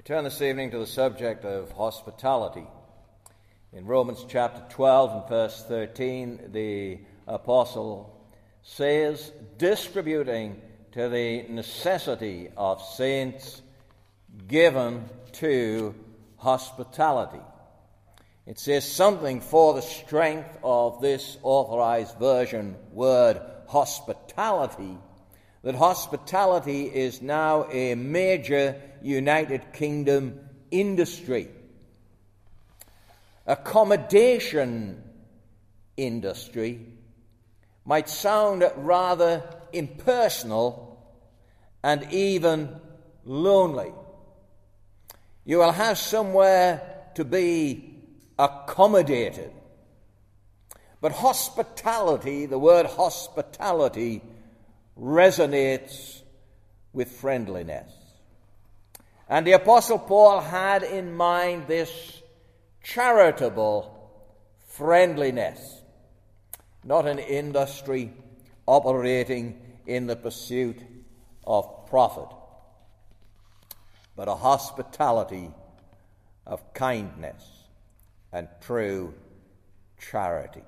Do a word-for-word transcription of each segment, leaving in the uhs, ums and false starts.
We turn this evening to the subject of hospitality. In Romans chapter twelve and verse thirteen, the apostle says, distributing to the necessity of saints given to hospitality. It says something for the strength of this authorized version word hospitality, that hospitality is now a major United Kingdom industry. Accommodation industry might sound rather impersonal and even lonely. You will have somewhere to be accommodated. But hospitality, the word hospitality, resonates with friendliness. And the Apostle Paul had in mind this charitable friendliness, not an industry operating in the pursuit of profit, but a hospitality of kindness and true charity.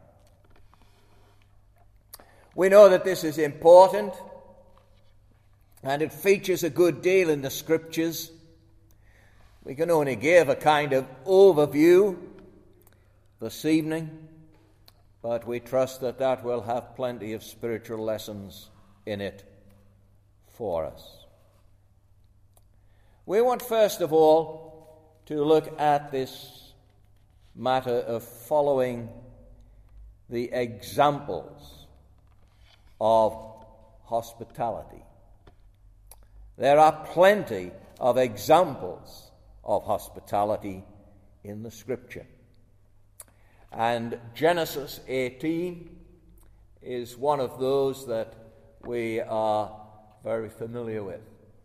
We know that this is important, and it features a good deal in the Scriptures. We can only give a kind of overview this evening, but we trust that that will have plenty of spiritual lessons in it for us. We want, first of all, to look at this matter of following the examples of hospitality. There are plenty of examples of hospitality in the Scripture. And Genesis eighteen is one of those that we are very familiar with.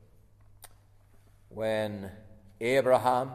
When Abraham,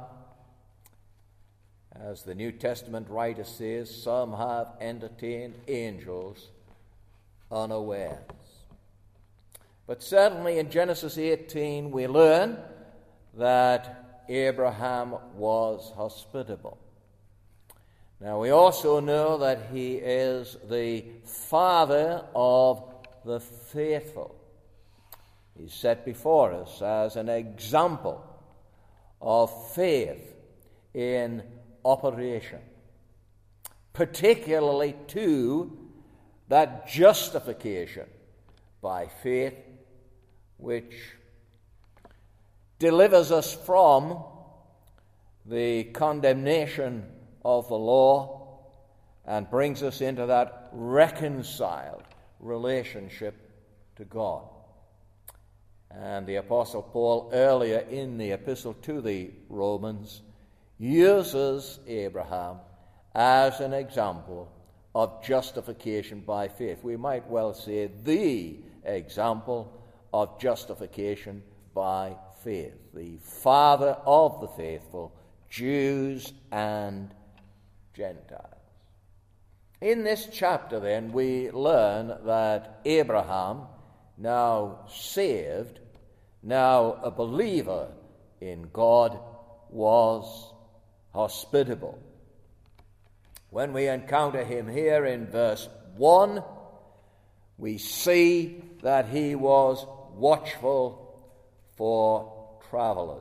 as the New Testament writer says, some have entertained angels unawares. But certainly in Genesis eighteen we learn that Abraham was hospitable. Now we also know that he is the father of the faithful. He's set before us as an example of faith in operation, particularly to that justification by faith which delivers us from the condemnation of the law and brings us into that reconciled relationship to God. And the Apostle Paul, earlier in the epistle to the Romans, uses Abraham as an example of justification by faith. We might well say the example of justification by faith, the father of the faithful, Jews and Gentiles. In this chapter, then, we learn that Abraham, now saved, now a believer in God, was hospitable. When we encounter him here in verse one, we see that he was watchful for travelers.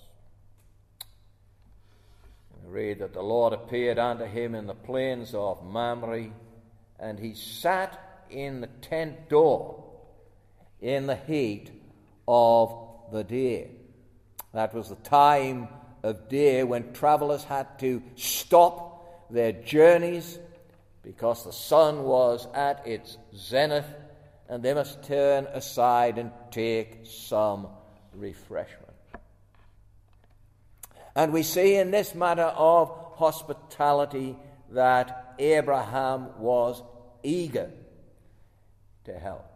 We read that the Lord appeared unto him in the plains of Mamre, and he sat in the tent door in the heat of the day. That was the time of day when travelers had to stop their journeys because the sun was at its zenith, and they must turn aside and take some refreshment. And we see in this matter of hospitality that Abraham was eager to help.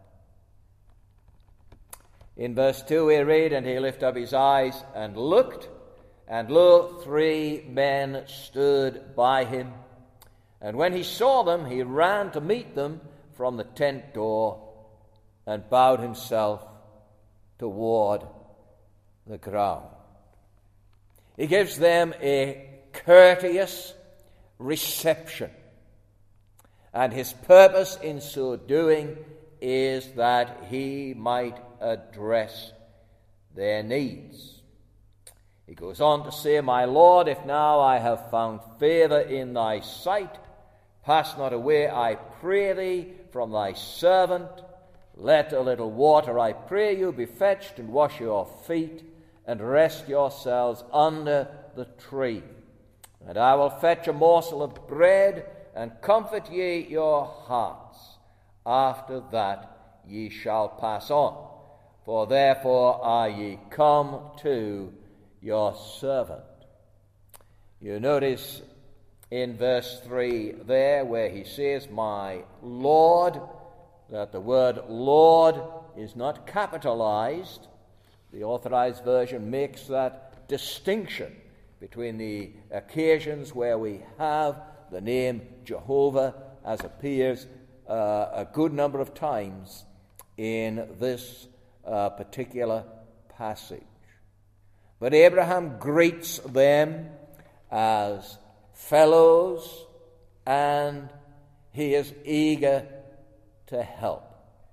In verse two we read, and he lifted up his eyes and looked, and lo, three men stood by him. And when he saw them, he ran to meet them from the tent door and bowed himself toward the ground. He gives them a courteous reception. And his purpose in so doing is that he might address their needs. He goes on to say, "My Lord, if now I have found favor in thy sight, pass not away, I pray thee, from thy servant. Let a little water, I pray you, be fetched, and wash your feet, and rest yourselves under the tree. And I will fetch a morsel of bread, and comfort ye your hearts. After that ye shall pass on. For therefore are ye come to your servant." You notice in verse three there where he says, "My Lord," that the word Lord is not capitalized. The Authorized Version makes that distinction between the occasions where we have the name Jehovah, as appears uh, a good number of times in this uh, particular passage. But Abraham greets them as fellows, and he is eager to help.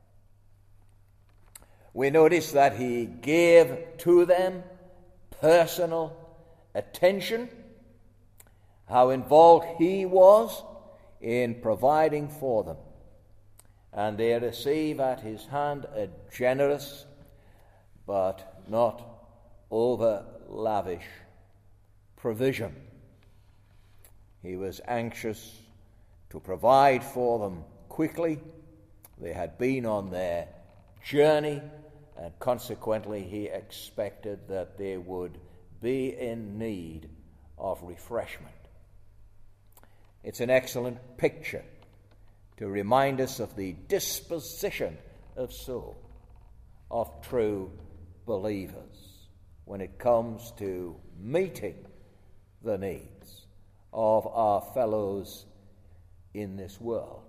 We notice that he gave to them personal attention, how involved he was in providing for them. And they receive at his hand a generous but not over lavish provision. He was anxious to provide for them quickly. They had been on their journey, and consequently he expected that they would be in need of refreshment. It's an excellent picture to remind us of the disposition of soul of true believers when it comes to meeting the needs of our fellows in this world.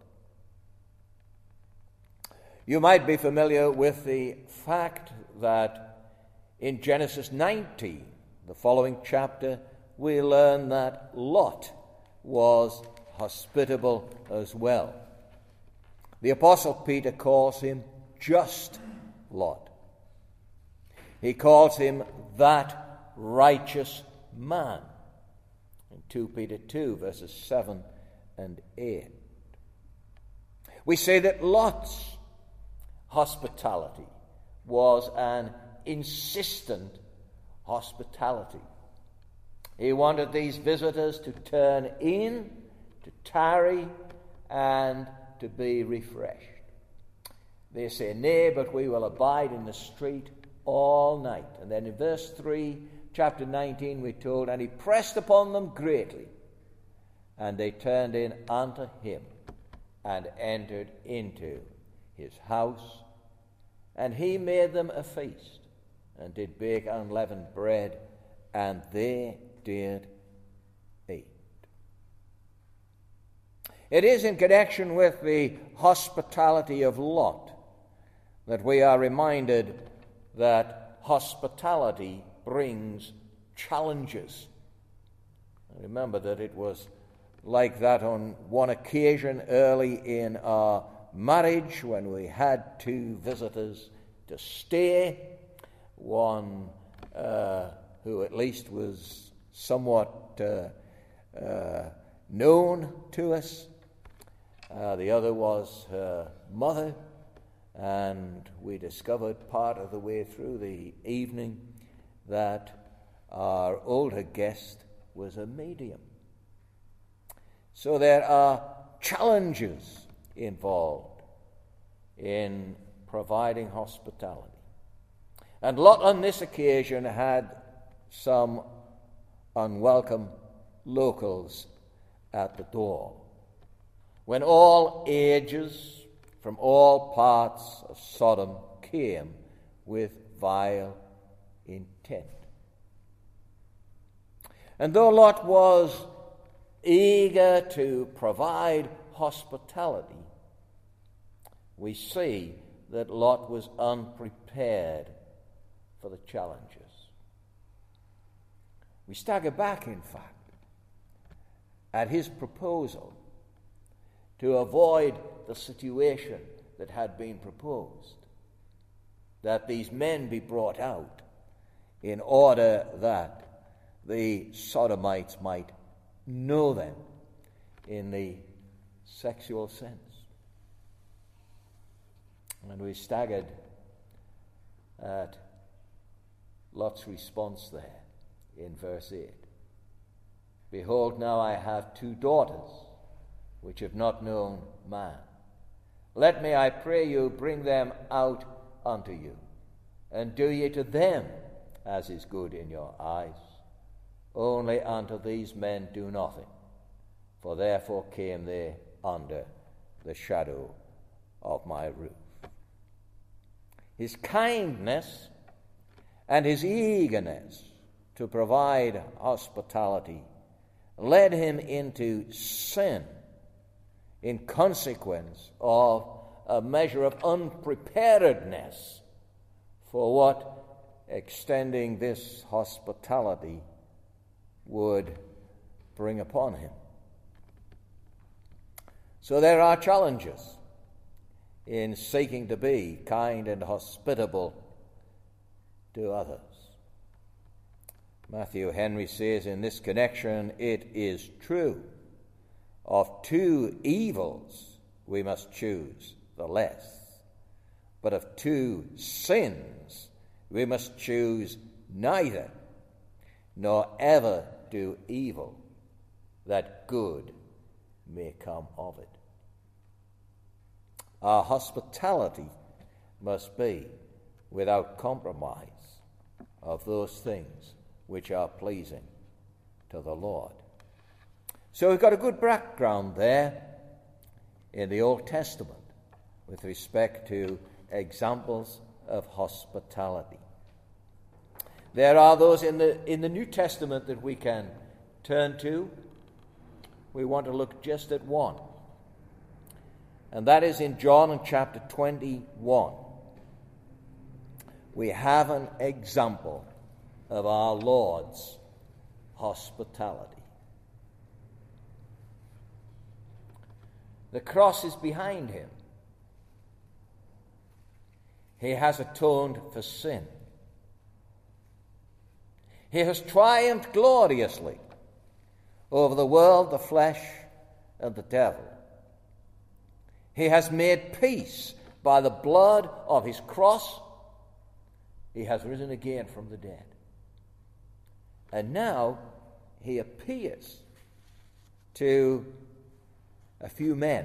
You might be familiar with the fact that in Genesis nineteen, the following chapter, we learn that Lot was hospitable as well. The Apostle Peter calls him just Lot. He calls him that righteous man in Second Peter two, verses seven and eight. We say that Lot's hospitality was an insistent hospitality. He wanted these visitors to turn in, to tarry, and to be refreshed. They say, "Nay, but we will abide in the street all night." And then in verse three, chapter nineteen, we're told, "And he pressed upon them greatly, and they turned in unto him, and entered into his house. And he made them a feast, and did bake unleavened bread, and they did eat." It is in connection with the hospitality of Lot that we are reminded that hospitality brings challenges. Remember that it was like that on one occasion early in our marriage when we had two visitors to stay, one uh, who at least was somewhat uh, uh, known to us. Uh, the other was her mother, and we discovered part of the way through the evening that our older guest was a medium. So there are challenges involved in providing hospitality. And Lot on this occasion had some unwelcome locals at the door. When all ages from all parts of Sodom came with vile intent. And though Lot was eager to provide hospitality, we see that Lot was unprepared for the challenges. We stagger back, in fact, at his proposal to avoid the situation that had been proposed, that these men be brought out in order that the Sodomites might know them in the sexual sense. And we staggered at Lot's response there in verse eight. Behold, now I have two daughters which have not known man. Let me, I pray you, bring them out unto you, and do ye to them as is good in your eyes. Only unto these men do nothing, for therefore came they under the shadow of my roof. His kindness and his eagerness to provide hospitality led him into sin in consequence of a measure of unpreparedness for what extending this hospitality would bring upon him. So there are challenges in seeking to be kind and hospitable to others. Matthew Henry says in this connection, it is true, of two evils we must choose the less, but of two sins we must choose neither, nor ever do evil, that good may come of it. Our hospitality must be without compromise of those things which are pleasing to the Lord. So we've got a good background there in the Old Testament with respect to examples of hospitality. There are those in the in the New Testament that we can turn to. We want to look just at one. And that is in John in chapter twenty-one. We have an example of our Lord's hospitality. The cross is behind him. He has atoned for sin. He has triumphed gloriously over the world, the flesh, and the devil. He has made peace by the blood of his cross. He has risen again from the dead. And now he appears to a few men,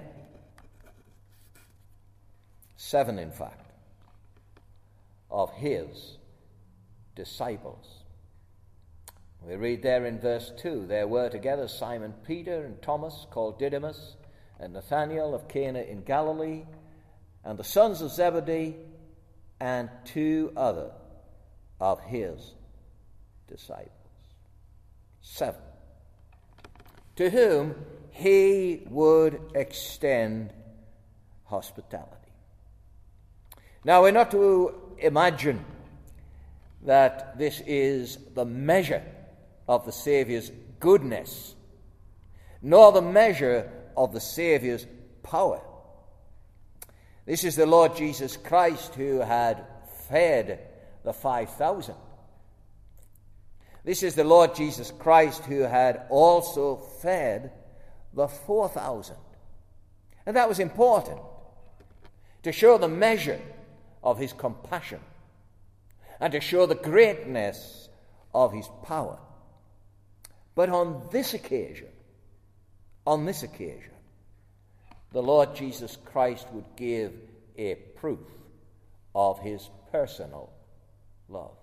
seven in fact, of his disciples. We read there in verse two, there were together Simon Peter and Thomas called Didymus, and Nathanael of Cana in Galilee, and the sons of Zebedee, and two other of his disciples. Seven. To whom he would extend hospitality. Now, we're not to imagine that this is the measure of the Saviour's goodness, nor the measure of the Saviour's power. This is the Lord Jesus Christ who had fed the five thousand. This is the Lord Jesus Christ who had also fed the four thousand. And that was important, to show the measure of his compassion and to show the greatness of his power. But on this occasion, on this occasion, the Lord Jesus Christ would give a proof of his personal love.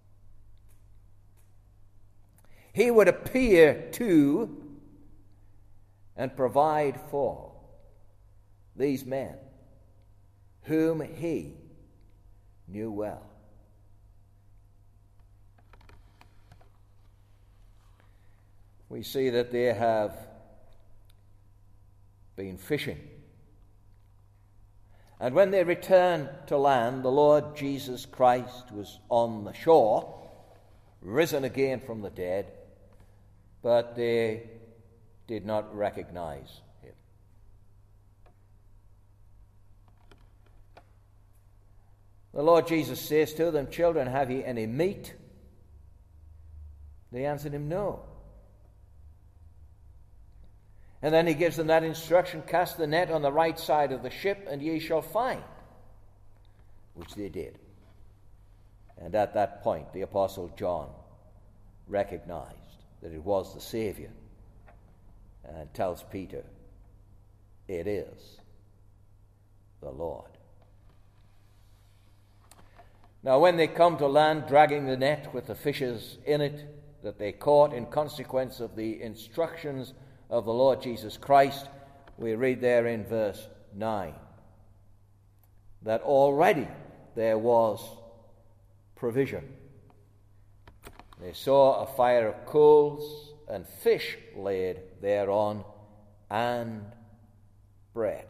He would appear to and provide for these men whom he knew well. We see that they have been fishing. And when they returned to land, the Lord Jesus Christ was on the shore, risen again from the dead, but they did not recognize him. The Lord Jesus says to them, "Children, have ye any meat?" They answered him, "No." And then he gives them that instruction, "Cast the net on the right side of the ship, and ye shall find," which they did. And at that point, the Apostle John recognized that it was the Savior and tells Peter, "It is the Lord." Now, when they come to land, dragging the net with the fishes in it that they caught in consequence of the instructions of the Lord Jesus Christ, we read there in verse nine that already there was provision. They saw a fire of coals and fish laid thereon, and bread.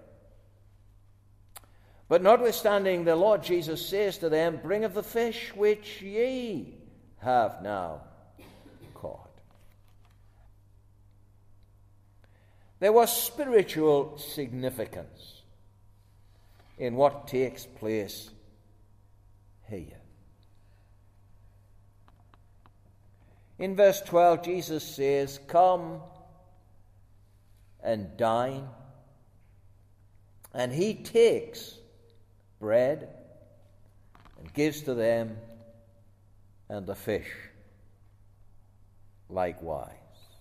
But notwithstanding, the Lord Jesus says to them, "Bring of the fish which ye have now caught." There was spiritual significance in what takes place here. In verse twelve, Jesus says, "Come and dine." And he takes bread and gives to them, and the fish likewise.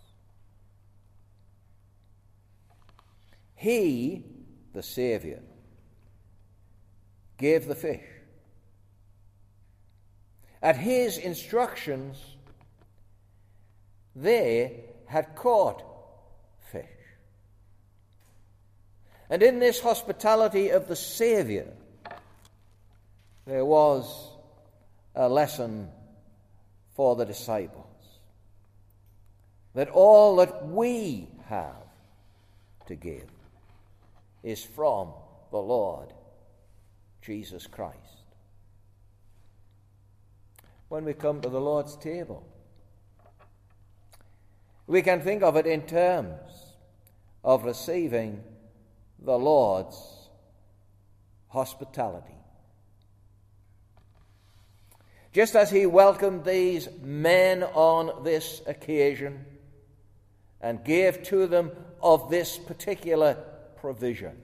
He, the Savior, gave the fish. At his instructions, they had caught fish. And in this hospitality of the Savior, there was a lesson for the disciples, that all that we have to give is from the Lord Jesus Christ. When we come to the Lord's table, we can think of it in terms of receiving the Lord's hospitality. Just as he welcomed these men on this occasion and gave to them of this particular provision.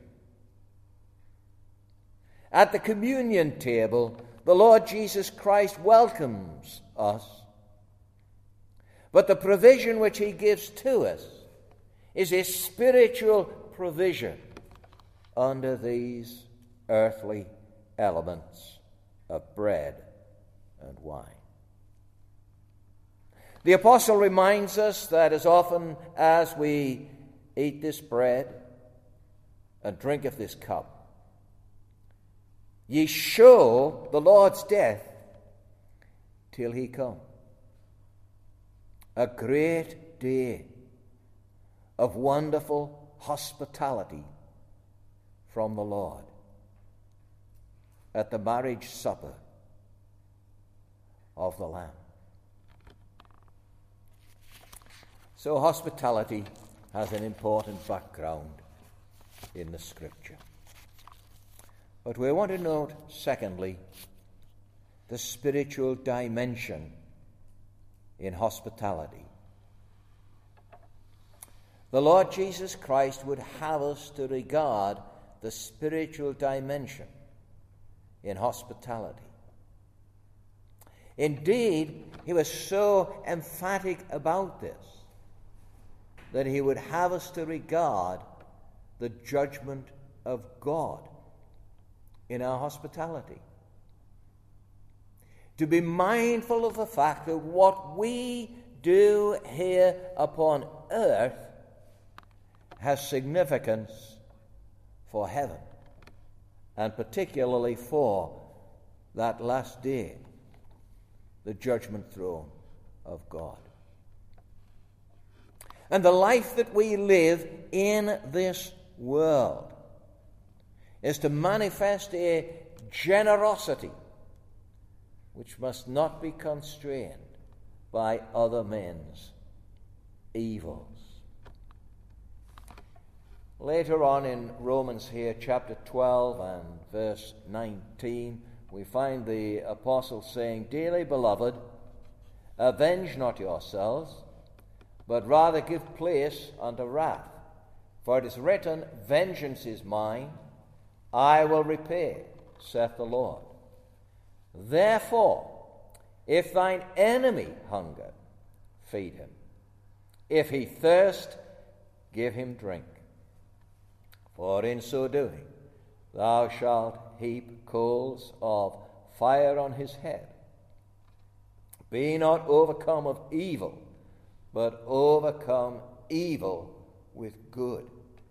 At the communion table, the Lord Jesus Christ welcomes us, but the provision which he gives to us is a spiritual provision under these earthly elements of bread and wine. The apostle reminds us that as often as we eat this bread and drink of this cup, ye show the Lord's death till he come. A great day of wonderful hospitality from the Lord at the marriage supper of the Lamb. So hospitality has an important background in the Scripture. But we want to note, secondly, the spiritual dimension in hospitality. The Lord Jesus Christ would have us to regard the spiritual dimension in hospitality. Indeed, he was so emphatic about this that he would have us to regard the judgment of God in our hospitality. To be mindful of the fact that what we do here upon earth has significance for heaven, and particularly for that last day, the judgment throne of God. And the life that we live in this world is to manifest a generosity which must not be constrained by other men's evils. Later on in Romans here, chapter twelve and verse nineteen, we find the apostle saying, "Dearly beloved, avenge not yourselves, but rather give place unto wrath. For it is written, Vengeance is mine, I will repay, saith the Lord. Therefore, if thine enemy hunger, feed him. If he thirst, give him drink. For in so doing, thou shalt heap coals of fire on his head. Be not overcome of evil, but overcome evil with good."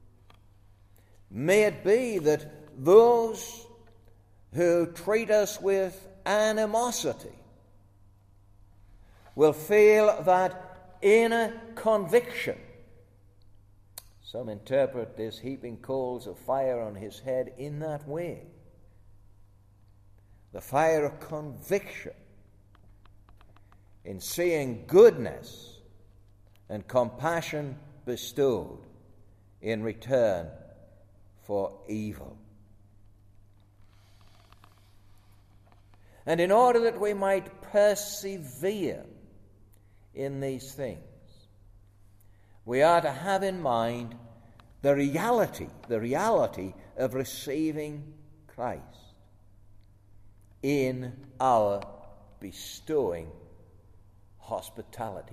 May it be that those who treat us with animosity will feel that inner conviction. Some interpret this heaping coals of fire on his head in that way. The fire of conviction in seeing goodness and compassion bestowed in return for evil. And in order that we might persevere in these things, we are to have in mind the reality, the reality of receiving Christ in our bestowing hospitality.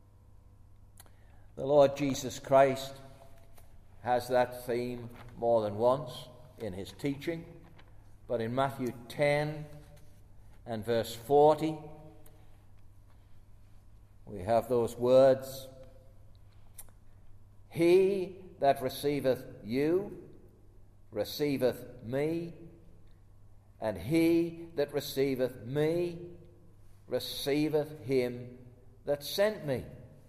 The Lord Jesus Christ has that theme more than once in his teaching, but in Matthew ten and verse forty, we have those words, "He that receiveth you receiveth me, and he that receiveth me receiveth him that sent me.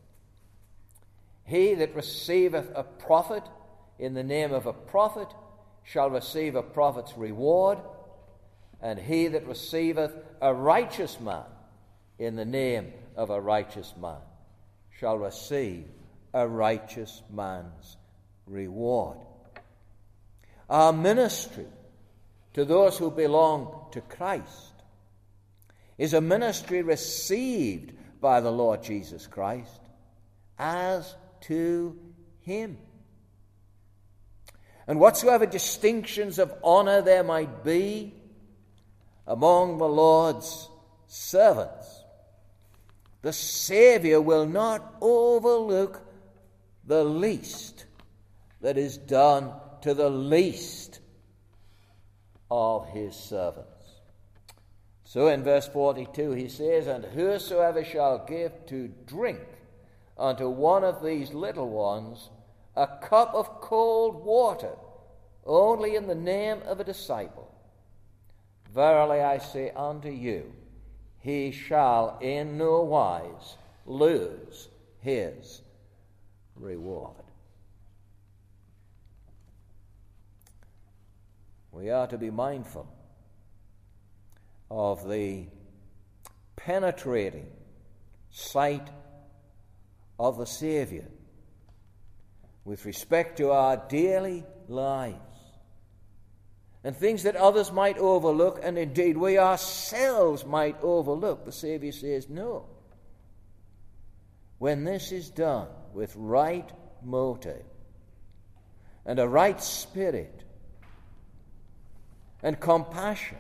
He that receiveth a prophet in the name of a prophet shall receive a prophet's reward, and he that receiveth a righteous man in the name of a righteous man shall receive a righteous man's reward." Our ministry to those who belong to Christ is a ministry received by the Lord Jesus Christ as to him. And whatsoever distinctions of honor there might be among the Lord's servants, the Savior will not overlook the least that is done to the least of his servants. So in verse forty-two he says, "And whosoever shall give to drink unto one of these little ones a cup of cold water, only in the name of a disciple, verily I say unto you, he shall in no wise lose his reward." We are to be mindful of the penetrating sight of the Savior with respect to our daily lives and things that others might overlook, and indeed we ourselves might overlook. The Savior says, no. When this is done with right motive and a right spirit and compassion,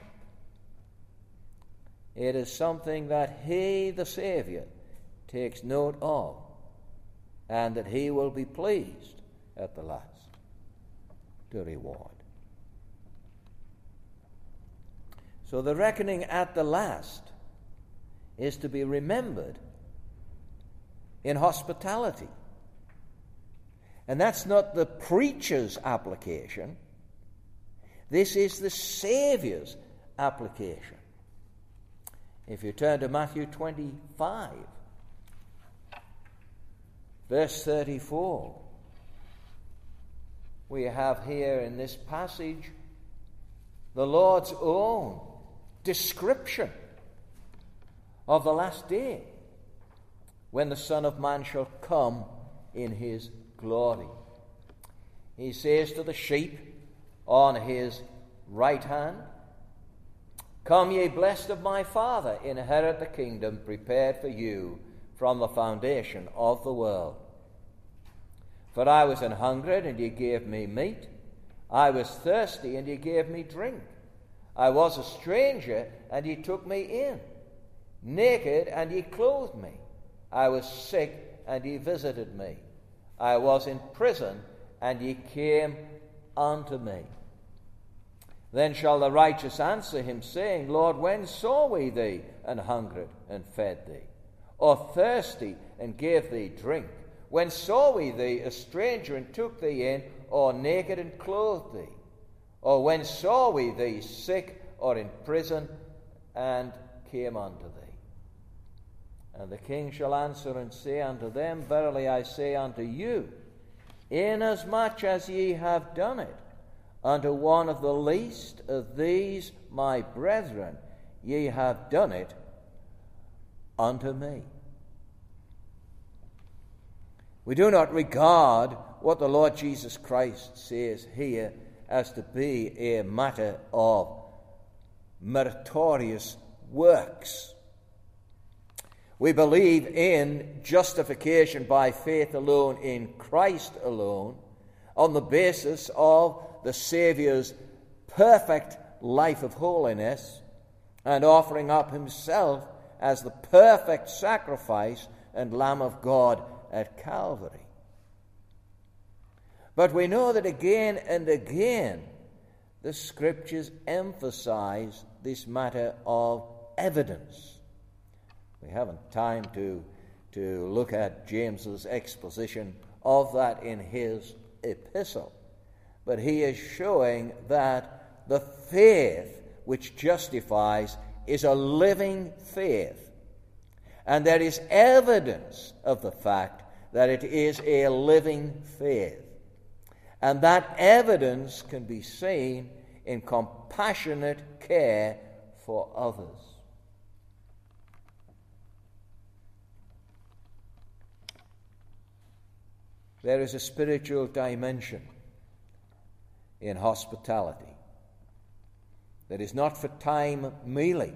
it is something that he, the Savior, takes note of, and that he will be pleased at the last to reward. So the reckoning at the last is to be remembered in hospitality. And that's not the preacher's application. This is the Savior's application. If you turn to Matthew twenty-five, verse thirty-four, we have here in this passage the Lord's own description of the last day, when the Son of Man shall come in his glory. He says to the sheep on his right hand, "Come, ye blessed of my Father, inherit the kingdom prepared for you from the foundation of the world. For I was an hungered, and ye gave me meat. I was thirsty, and ye gave me drink. I was a stranger, and ye took me in. Naked, and ye clothed me. I was sick, and ye visited me. I was in prison, and ye came unto me." Then shall the righteous answer him, saying, "Lord, when saw we thee an hungered, and fed thee? Or thirsty, and gave thee drink? When saw we thee a stranger, and took thee in? Or naked, and clothed thee? Or when saw we thee sick, or in prison, and came unto thee?" And the king shall answer and say unto them, "Verily I say unto you, inasmuch as ye have done it unto one of the least of these my brethren, ye have done it unto me." We do not regard what the Lord Jesus Christ says here as to be a matter of meritorious works. We believe in justification by faith alone, in Christ alone, on the basis of the Saviour's perfect life of holiness and offering up himself as the perfect sacrifice and Lamb of God at Calvary. But we know that again and again the Scriptures emphasize this matter of evidence. We haven't time to, to look at James's exposition of that in his epistle, but he is showing that the faith which justifies is a living faith, and there is evidence of the fact that it is a living faith, and that evidence can be seen in compassionate care for others. There is a spiritual dimension in hospitality that is not for time merely,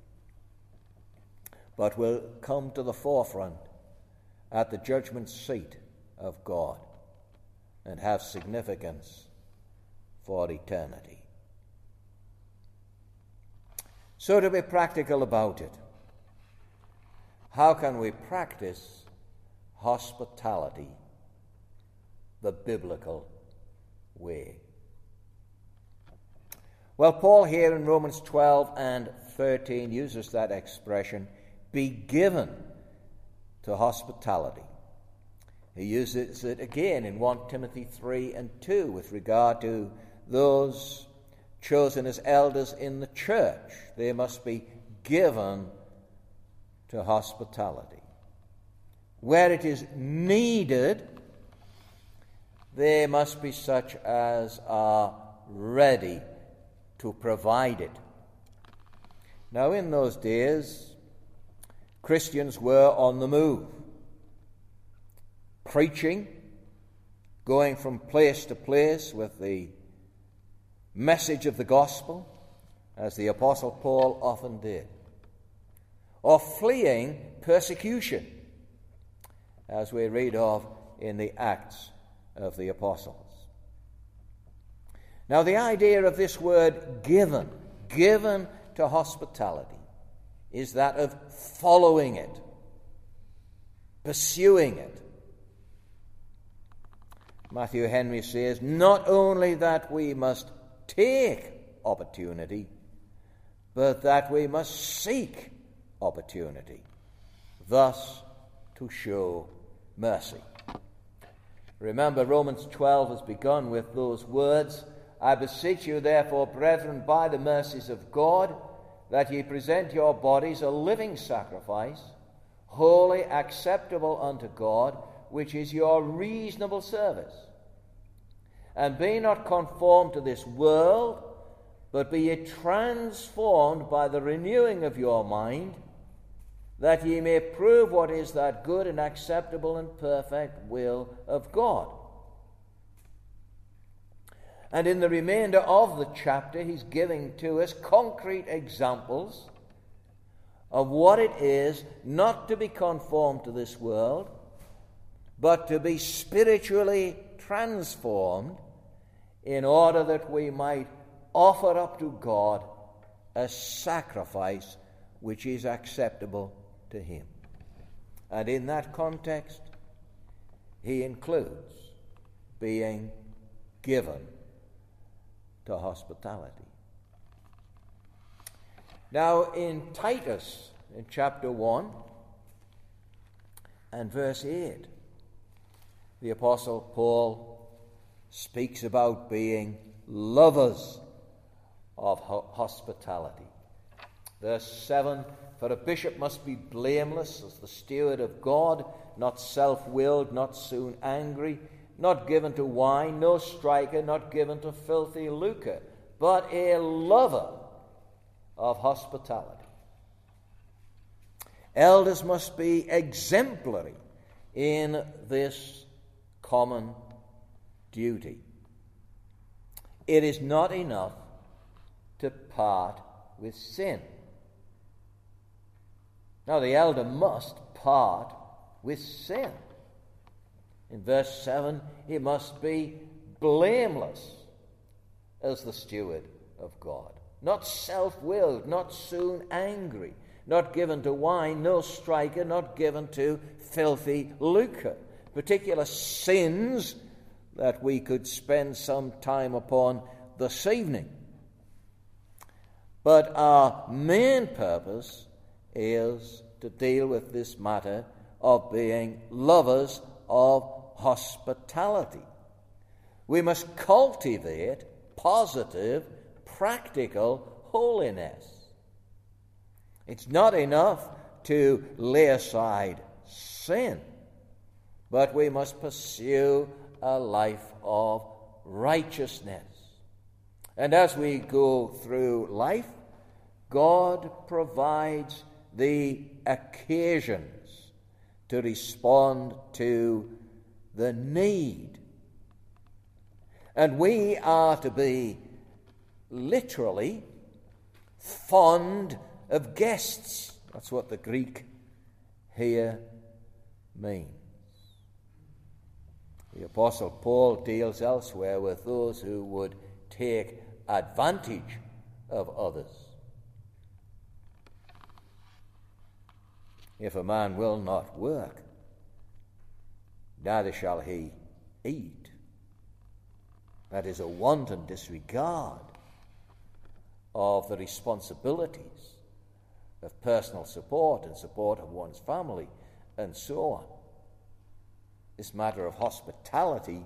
but will come to the forefront at the judgment seat of God and have significance for eternity. So, to be practical about it, how can we practice hospitality the biblical way? Well, Paul here in Romans twelve and thirteen uses that expression, "be given to hospitality." He uses it again in First Timothy three and two with regard to those chosen as elders in the church. They must be given to hospitality. Where it is needed, they must be such as are ready to provide it. Now, in those days, Christians were on the move, preaching, going from place to place with the message of the gospel, as the Apostle Paul often did, or fleeing persecution, as we read of in the Acts of the Apostles. Now, the idea of this word given, given to hospitality, is that of following it, pursuing it. Matthew Henry says, not only that we must take opportunity, but that we must seek opportunity, thus to show mercy. Remember, Romans twelve has begun with those words, "I beseech you, therefore, brethren, by the mercies of God, that ye present your bodies a living sacrifice, holy, acceptable unto God, which is your reasonable service. And be not conformed to this world, but be ye transformed by the renewing of your mind, that ye may prove what is that good and acceptable and perfect will of God. And in the remainder of the chapter, he's giving to us concrete examples of what it is not to be conformed to this world, but to be spiritually transformed in order that we might offer up to God a sacrifice which is acceptable to him. And in that context, he includes being given to hospitality. Now, in Titus, in chapter one and verse eight, the Apostle Paul speaks about being lovers of ho- hospitality. Verse seven, for a bishop must be blameless as the steward of God, not self-willed, not soon angry, not given to wine, no striker, not given to filthy lucre, but a lover of hospitality. Elders must be exemplary in this common duty. It is not enough to part with sin. Now, the elder must part with sin. In verse seven, he must be blameless as the steward of God. Not self-willed, not soon angry, not given to wine, no striker, not given to filthy lucre. Particular sins that we could spend some time upon this evening. But our main purpose is to deal with this matter of being lovers of hospitality. We must cultivate positive, practical holiness. It's not enough to lay aside sin, but we must pursue a life of righteousness. And as we go through life, God provides the occasions to respond to the need. And we are to be literally fond of guests. That's what the Greek here means. The Apostle Paul deals elsewhere with those who would take advantage of others. If a man will not work, neither shall he eat. That is a wanton disregard of the responsibilities of personal support and support of one's family and so on. This matter of hospitality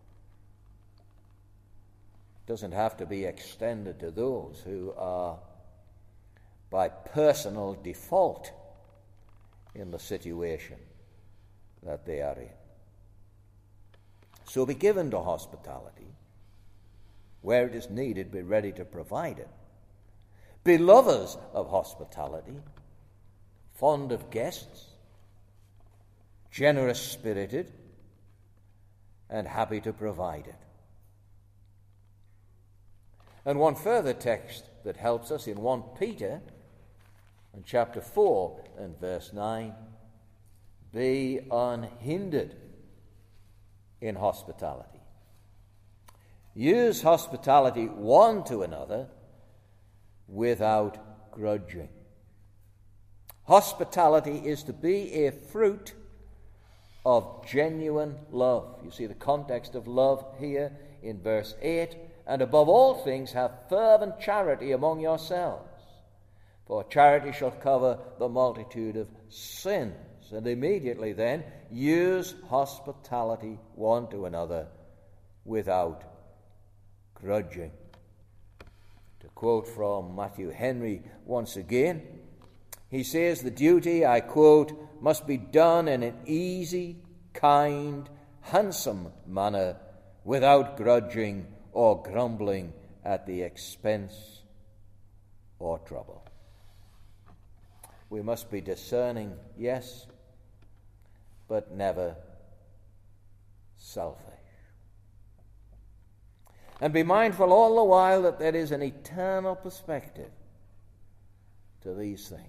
doesn't have to be extended to those who are by personal default in the situation that they are in. So be given to hospitality. Where it is needed, be ready to provide it. Be lovers of hospitality, fond of guests, generous-spirited, and happy to provide it. And one further text that helps us in First Peter, in chapter four and verse nine, be unhindered in hospitality. Use hospitality one to another without grudging. Hospitality is to be a fruit of genuine love. You see the context of love here in verse eight. And above all things, have fervent charity among yourselves, for charity shall cover the multitude of sins. And immediately then, use hospitality one to another without grudging. To quote from Matthew Henry once again, he says, the duty, I quote, must be done in an easy, kind, handsome manner, without grudging or grumbling at the expense or trouble. We must be discerning, yes, but never selfish. And be mindful all the while that there is an eternal perspective to these things.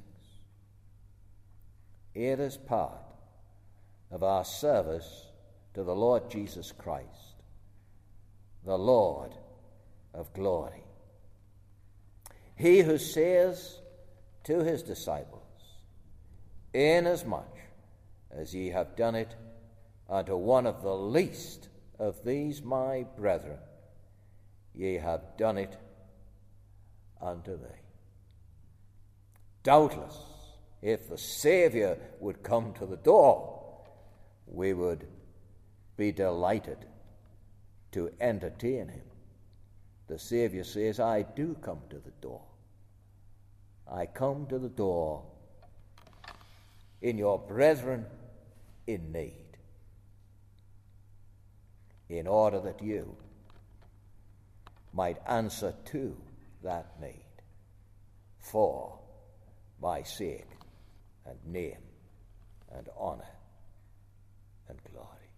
It is part of our service to the Lord Jesus Christ, the Lord of glory. He who says to his disciples, "Inasmuch as ye have done it unto one of the least of these my brethren, ye have done it unto me." Doubtless, if the Savior would come to the door, we would be delighted to entertain him. The Savior says, "I do come to the door. I come to the door in your brethren in need, in order that you might answer to that need for my sake and name and honor and glory."